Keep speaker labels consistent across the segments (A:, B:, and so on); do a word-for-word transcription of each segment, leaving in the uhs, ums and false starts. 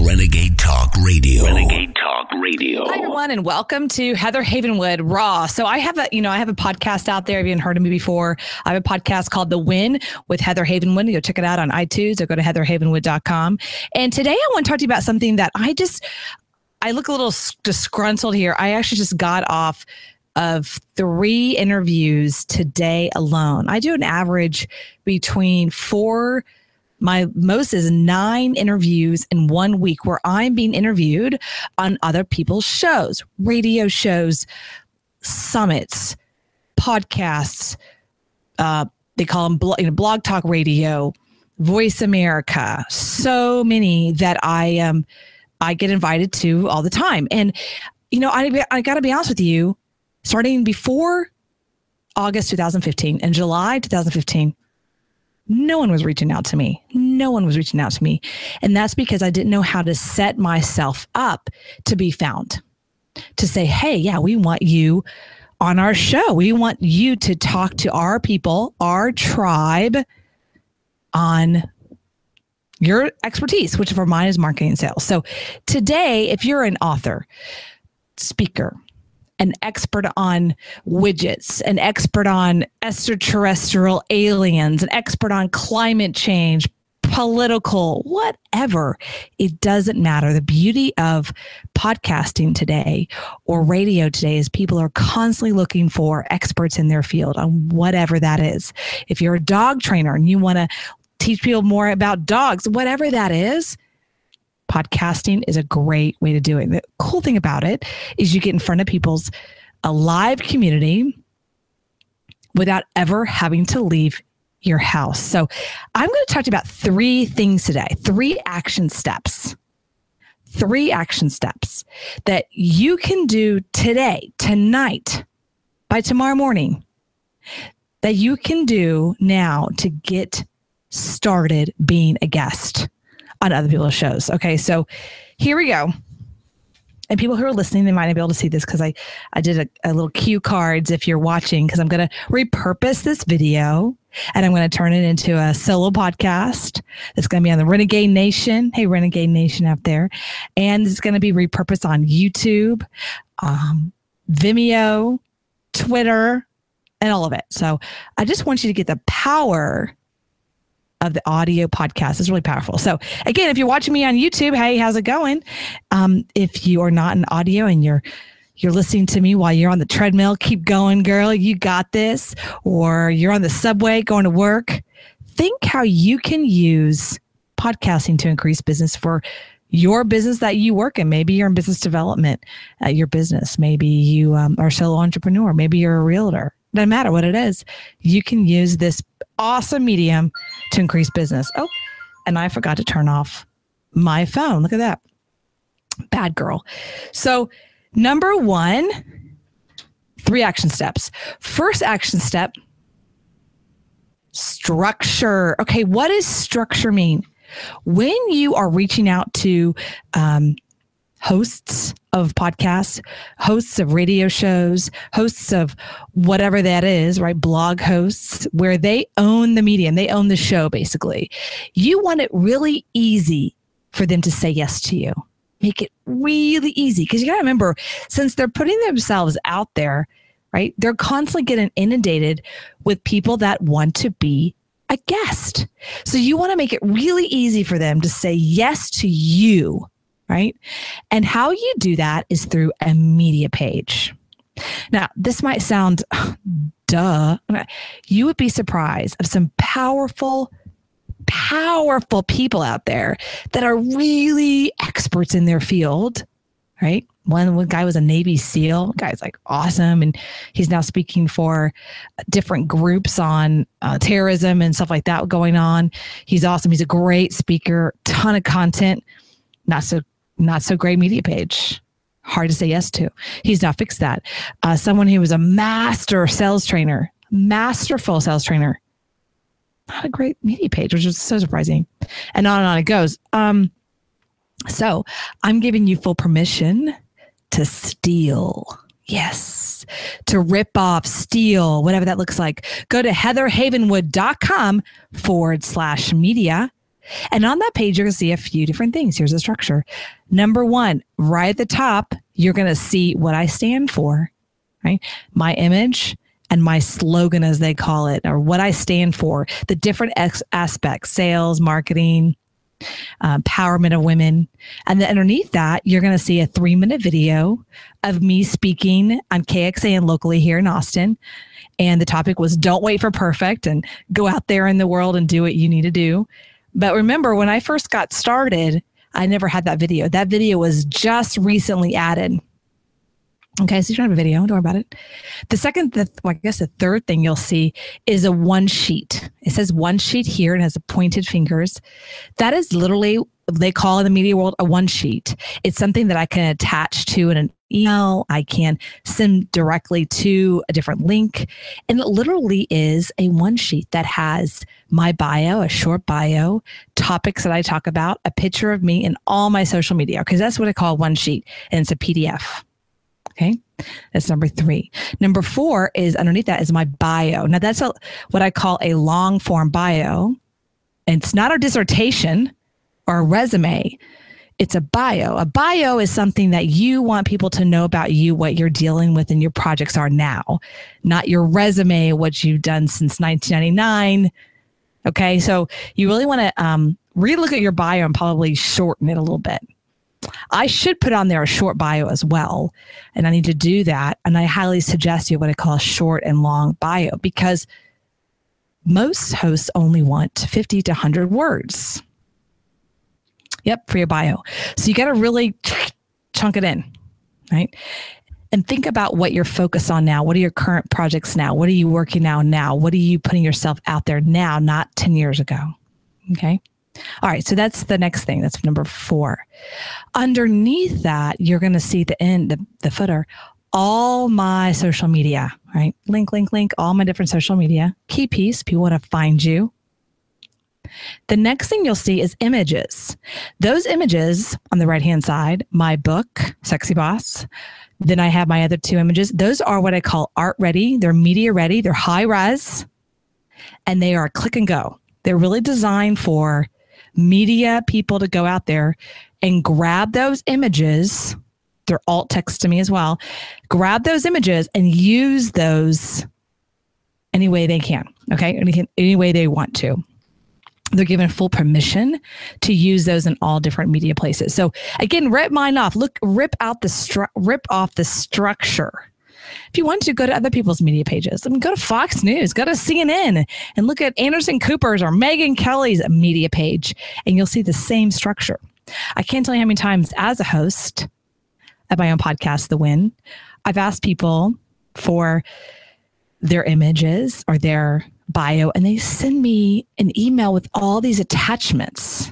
A: Renegade Talk Radio. Renegade Talk Radio.
B: Hi, everyone, and welcome to Heather Havenwood Raw. So I have a, you know, I have a podcast out there. If you haven't heard of me before, I have a podcast called The Win with Heather Havenwood. Go check it out on iTunes or go to heather havenwood dot com. And today I want to talk to you about something that I just, I look a little disgruntled here. I actually just got off of three interviews today alone. I do an average between four My most is nine interviews in one week where I'm being interviewed on other people's shows, radio shows, summits, podcasts. Uh, they call them blog, you know, Blog Talk Radio, Voice America. So many that I um I get invited to all the time. And you know, I I got to be honest with you, starting before August two thousand fifteen and July two thousand fifteen. No one was reaching out to me. No one was reaching out to me. And that's because I didn't know how to set myself up to be found. To say, hey, yeah, we want you on our show. We want you to talk to our people, our tribe on your expertise, which for mine is marketing and sales. So today, if you're an author, speaker, an expert on widgets, an expert on extraterrestrial aliens, an expert on climate change, political, whatever. It doesn't matter. The beauty of podcasting today or radio today is people are constantly looking for experts in their field on whatever that is. If you're a dog trainer and you want to teach people more about dogs, whatever that is, podcasting is a great way to do it. The cool thing about it is you get in front of people's a live community without ever having to leave your house. So I'm going to talk to you about three things today, three action steps, three action steps that you can do today, tonight, by tomorrow morning, that you can do now to get started being a guest on other people's shows. Okay, so here we go. And people who are listening, they might not be able to see this because I, I did a, a little cue cards if you're watching, because I'm going to repurpose this video and I'm going to turn it into a solo podcast that's going to be on the Renegade Nation. Hey, Renegade Nation out there. And it's going to be repurposed on YouTube, um, Vimeo, Twitter, and all of it. So I just want you to get the power of the audio podcast. Is really powerful. So again, if you're watching me on YouTube, hey, how's it going? Um, if you are not in audio and you're you're listening to me while you're on the treadmill, keep going, girl. You got this. Or you're on the subway going to work. Think how you can use podcasting to increase business for your business that you work in. Maybe you're in business development at your business. Maybe you um, are a solo entrepreneur. Maybe you're a realtor. Doesn't matter what it is. You can use this awesome medium to increase business. Oh, and I forgot to turn off my phone. Look at that. Bad girl. So number one, three action steps. First action step, structure. Okay, what does structure mean? When you are reaching out to um, hosts of podcasts, hosts of radio shows, hosts of whatever that is, right? Blog hosts, where they own the medium, they own the show, basically. You want it really easy for them to say yes to you. Make it really easy. Because you got to remember, since they're putting themselves out there, right? They're constantly getting inundated with people that want to be a guest. So you want to make it really easy for them to say yes to you. Right? And how you do that is through a media page. Now, this might sound duh. You would be surprised of some powerful, powerful people out there that are really experts in their field, right? One, one guy was a Navy SEAL. The guy's like awesome. And he's now speaking for different groups on uh, terrorism and stuff like that going on. He's awesome. He's a great speaker, ton of content, not so Not so great media page. Hard to say yes to. He's not fixed that. Uh, someone who was a master sales trainer, masterful sales trainer. Not a great media page, which is so surprising. And on and on it goes. Um, so I'm giving you full permission to steal. Yes. To rip off, steal, whatever that looks like. Go to heather havenwood dot com forward slash media. And on that page, you're going to see a few different things. Here's the structure. Number one, right at the top, you're going to see what I stand for, right? My image and my slogan, as they call it, or what I stand for, the different ex- aspects, sales, marketing, uh, empowerment of women. And then underneath that, you're going to see a three minute video of me speaking on K X A N locally here in Austin. And the topic was don't wait for perfect and go out there in the world and do what you need to do. But remember, when I first got started, I never had that video. That video was just recently added. Okay, so you don't have a video. Don't worry about it. The second, the, well, I guess the third thing you'll see is a one sheet. It says one sheet here and has pointed fingers. That is literally, they call in the media world, a one sheet. It's something that I can attach to in an email. I can send directly to a different link. And it literally is a one sheet that has my bio, a short bio, topics that I talk about, a picture of me, and all my social media, because that's what I call one sheet. And it's a P D F. Okay, that's number three. Number four is underneath that is my bio. Now that's a, what I call a long form bio. And it's not a dissertation or a resume. It's a bio. A bio is something that you want people to know about you, what you're dealing with and your projects are now, not your resume, what you've done since nineteen ninety-nine. Okay, so you really want to um, relook at your bio and probably shorten it a little bit. I should put on there a short bio as well, and I need to do that. And I highly suggest you what I call a short and long bio, because most hosts only want fifty to one hundred words. Yep, for your bio. So you got to really chunk it in, right? And think about what you're focused on now. What are your current projects now? What are you working on now? What are you putting yourself out there now, not ten years ago? Okay. All right, so that's the next thing. That's number four. Underneath that, you're going to see the end, the, the footer, all my social media, right? Link, link, link, all my different social media. Key piece, people want to find you. The next thing you'll see is images. Those images on the right-hand side, my book, Sexy Boss. Then I have my other two images. Those are what I call art ready. They're media ready. They're high res, and they are click and go. They're really designed for media people to go out there and grab those images. They're alt text to me as well. Grab those images and use those any way they can. Okay. Any, any way they want to. They're given full permission to use those in all different media places. So again, rip mine off. Look, rip out the stru- rip off the structure. If you want to, go to other people's media pages. I mean, go to Fox News, go to C N N, and look at Anderson Cooper's or Megyn Kelly's media page, and you'll see the same structure. I can't tell you how many times as a host of my own podcast, The Win, I've asked people for their images or their bio, and they send me an email with all these attachments.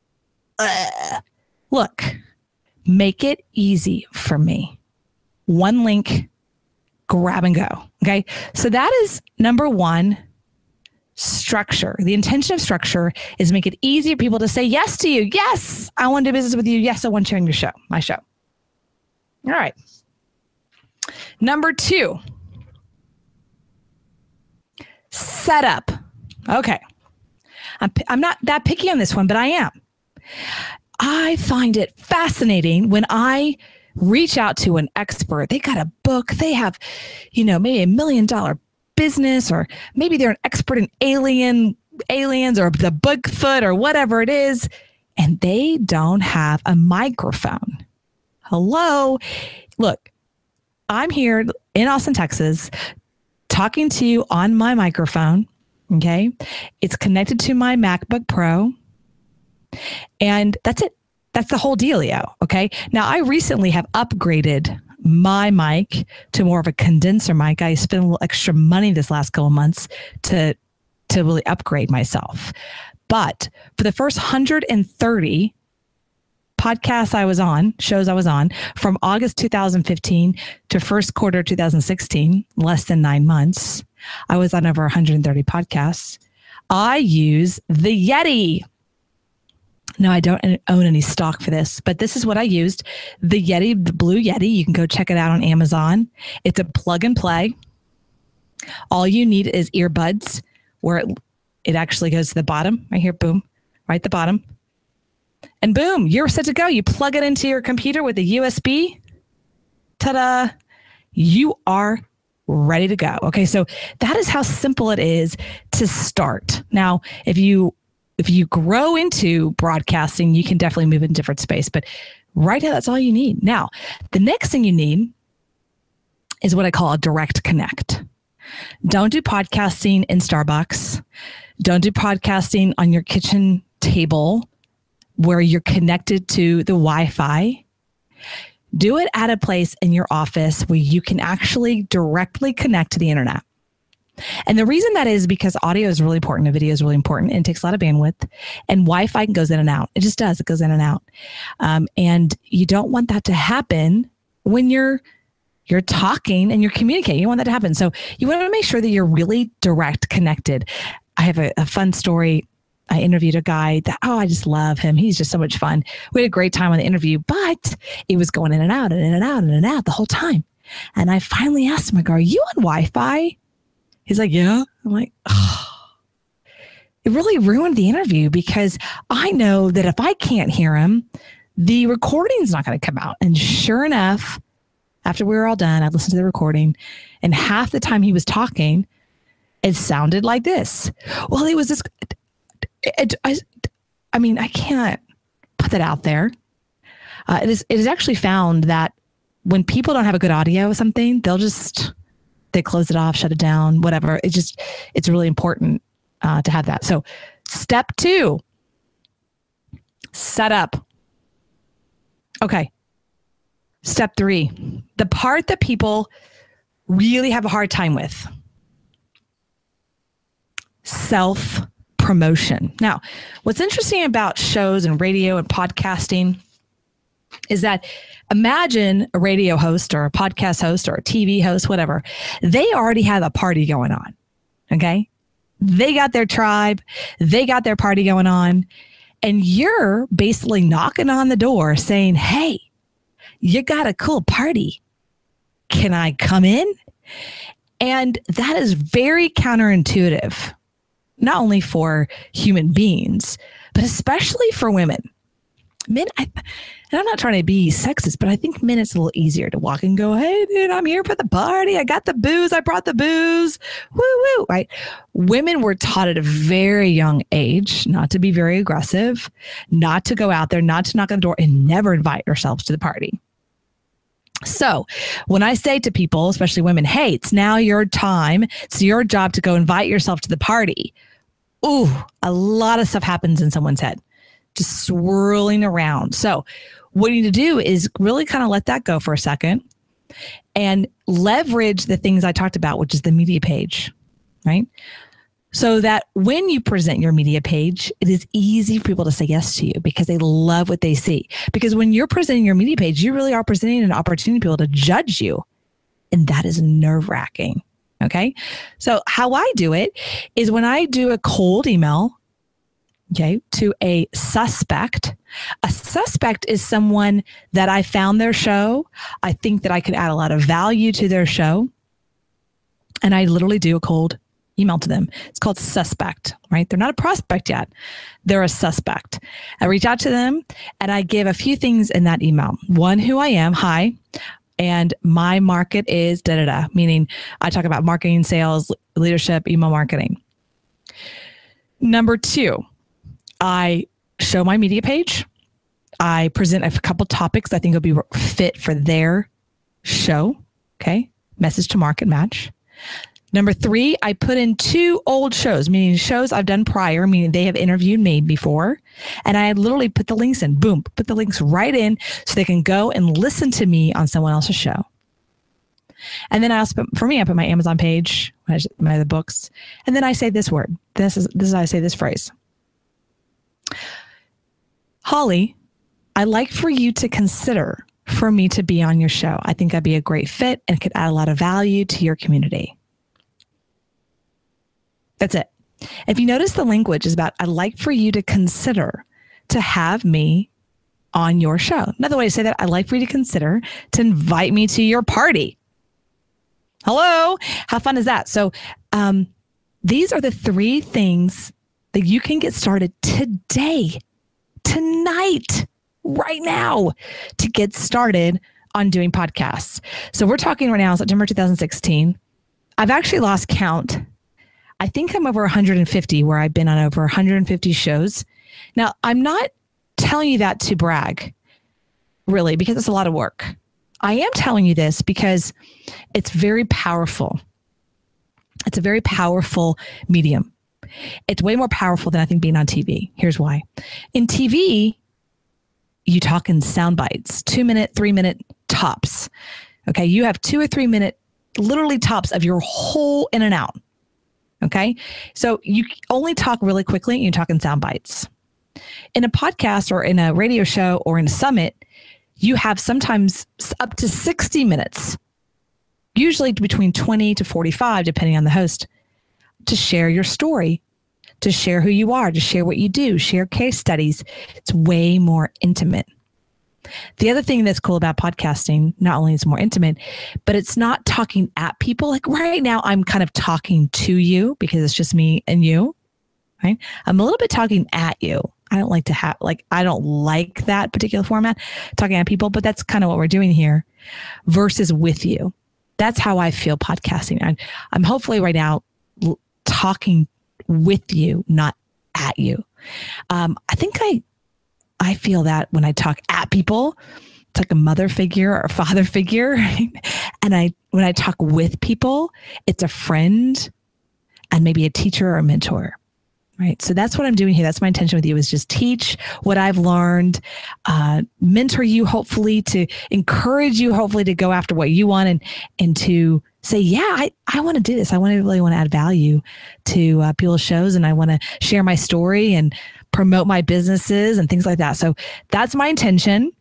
B: Ugh. Look, make it easy for me. One link, grab and go. Okay. So that is number one, structure. The intention of structure is make it easier for people to say yes to you. Yes, I want to do business with you. Yes, I want you on your show, my show. All right. Number two, setup. Okay. I'm, I'm not that picky on this one, but I am. I find it fascinating when I reach out to an expert. They got a book. They have, you know, maybe a million dollar business, or maybe they're an expert in alien aliens or the Bigfoot or whatever it is, and they don't have a microphone. Hello. Look, I'm here in Austin, Texas, talking to you on my microphone. Okay. It's connected to my MacBook Pro, and that's it. That's the whole dealio. Okay. Now, I recently have upgraded my mic to more of a condenser mic. I spent a little extra money this last couple of months to, to really upgrade myself. But for the first one hundred thirty podcasts I was on, shows I was on, from August two thousand fifteen to first quarter two thousand sixteen, less than nine months, I was on over one hundred thirty podcasts. I use the Yeti. No, I don't own any stock for this, but this is what I used. The Yeti, the Blue Yeti. You can go check it out on Amazon. It's a plug and play. All you need is earbuds, where it, it actually goes to the bottom right here. Boom. right at the bottom. And boom, you're set to go. You plug it into your computer with a U S B. Ta-da. You are ready to go. Okay, so that is how simple it is to start. Now, if you if you grow into broadcasting, you can definitely move in a different space. But right now, that's all you need. Now, the next thing you need is what I call a direct connect. Don't do podcasting in Starbucks. Don't do podcasting on your kitchen table where you're connected to the Wi-Fi. Do it at a place in your office where you can actually directly connect to the internet. And the reason that is because audio is really important, and video is really important, and it takes a lot of bandwidth, and Wi-Fi goes in and out. It just does. It goes in and out. Um, and you don't want that to happen when you're you're talking and you're communicating. You don't want that to happen. So you want to make sure that you're really direct connected. I have a, a fun story. I interviewed a guy that, oh, I just love him. He's just so much fun. We had a great time on the interview, but it was going in and out and in and out and in and out the whole time. And I finally asked him, I go, are you on Wi-Fi? He's like, yeah. I'm like, oh. It really ruined the interview because I know that if I can't hear him, the recording's not going to come out. And sure enough, after we were all done, I listened to the recording, and half the time he was talking, it sounded like this. Well, it was this. It, I, I mean, I can't put that out there. Uh, it is. It is actually found that when people don't have a good audio or something, they'll just they close it off, shut it down, whatever. It just it's really important uh, to have that. So, step two, set up. Okay. Step three, the part that people really have a hard time with. Self-promotion. Now, what's interesting about shows and radio and podcasting is that imagine a radio host or a podcast host or a T V host, whatever. They already have a party going on. Okay. They got their tribe. They got their party going on. And you're basically knocking on the door saying, hey, you got a cool party. Can I come in? And that is very counterintuitive, not only for human beings, but especially for women. Men, I, and I'm not trying to be sexist, but I think men it's a little easier to walk and go, hey, dude, I'm here for the party. I got the booze. I brought the booze. Woo, woo, right? Women were taught at a very young age not to be very aggressive, not to go out there, not to knock on the door, and never invite yourselves to the party. So when I say to people, especially women, hey, it's now your time. It's your job to go invite yourself to the party. Ooh, a lot of stuff happens in someone's head, just swirling around. So what you need to do is really kind of let that go for a second and leverage the things I talked about, which is the media page, right? So that when you present your media page, it is easy for people to say yes to you because they love what they see. Because when you're presenting your media page, you really are presenting an opportunity for people to judge you. And that is nerve-wracking. Okay. So how I do it is when I do a cold email, okay, to a suspect. A suspect is someone that I found their show. I think that I could add a lot of value to their show. And I literally do a cold email to them. It's called suspect, right? They're not a prospect yet. They're a suspect. I reach out to them and I give a few things in that email. One, who I am. Hi. And my market is da da da, meaning I talk about marketing, sales, leadership, email marketing. Number two, I show my media page. I present a couple topics I think will be fit for their show. Okay. Message to market match. Number three, I put in two old shows, meaning shows I've done prior, meaning they have interviewed me before. And I literally put the links in, boom, put the links right in so they can go and listen to me on someone else's show. And then I also put, for me, I put my Amazon page, my, my other books. And then I say this word. This is, this is how I say this phrase. Holly, I'd like for you to consider for me to be on your show. I think I'd be a great fit and could add a lot of value to your community. That's it. If you notice, the language is about, I'd like for you to consider to have me on your show. Another way to say that, I'd like for you to consider to invite me to your party. Hello. How fun is that? So um, these are the three things that you can get started today, tonight, right now, to get started on doing podcasts. So we're talking right now, September two thousand sixteen. I've actually lost count. I think I'm over one hundred fifty, where I've been on over one hundred fifty shows. Now, I'm not telling you that to brag, really, because it's a lot of work. I am telling you this because it's very powerful. It's a very powerful medium. It's way more powerful than I think being on T V. Here's why. In T V, you talk in sound bites, two minute, three minute tops. Okay. You have two or three minute, literally tops of your whole in and out. Okay. So you only talk really quickly and you talk in sound bites. In a podcast or in a radio show or in a summit, you have sometimes up to sixty minutes, usually between twenty to forty-five, depending on the host, to share your story, to share who you are, to share what you do, share case studies. It's way more intimate. The other thing that's cool about podcasting, not only is it more intimate, but it's not talking at people. Like right now, I'm kind of talking to you because it's just me and you, right? I'm a little bit talking at you. I don't like to have, like, I don't like that particular format, talking at people, but that's kind of what we're doing here versus with you. That's how I feel podcasting. I'm, I'm hopefully right now l- talking with you, not at you. Um, I think I, I feel that when I talk at people, it's like a mother figure or a father figure. Right? And I, when I talk with people, it's a friend and maybe a teacher or a mentor. Right. So that's what I'm doing here. That's my intention with you, is just teach what I've learned, uh, mentor you, hopefully to encourage you, hopefully to go after what you want and, and to say, yeah, I, I want to do this. I want to really want to add value to uh, people's shows, and I want to share my story and promote my businesses and things like that. So that's my intention.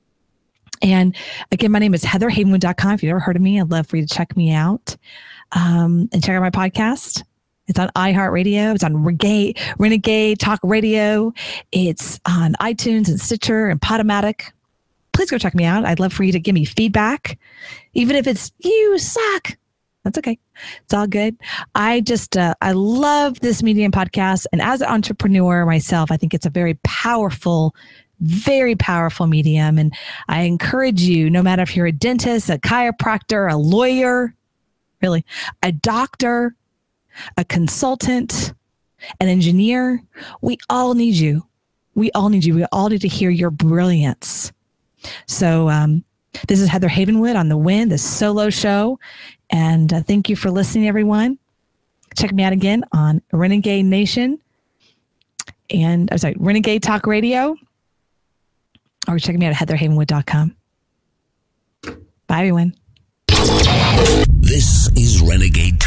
B: And again, my name is heather havenwood dot com. If you've never heard of me, I'd love for you to check me out um, and check out my podcast. It's on iHeartRadio. It's on Renegade, Renegade Talk Radio. It's on iTunes and Stitcher and Podomatic. Please go check me out. I'd love for you to give me feedback. Even if it's, you suck. That's okay. It's all good. I just, uh, I love this medium podcast. And as an entrepreneur myself, I think it's a very powerful, very powerful medium. And I encourage you, no matter if you're a dentist, a chiropractor, a lawyer, really, a doctor, a consultant, an engineer, we all need you. We all need you. We all need to hear your brilliance. So um, this is Heather Havenwood on The Win, the solo show. And uh, thank you for listening, everyone. Check me out again on Renegade Nation and, I'm sorry, Renegade Talk Radio, or check me out at heather havenwood dot com. Bye, everyone.
A: This is Renegade Talk.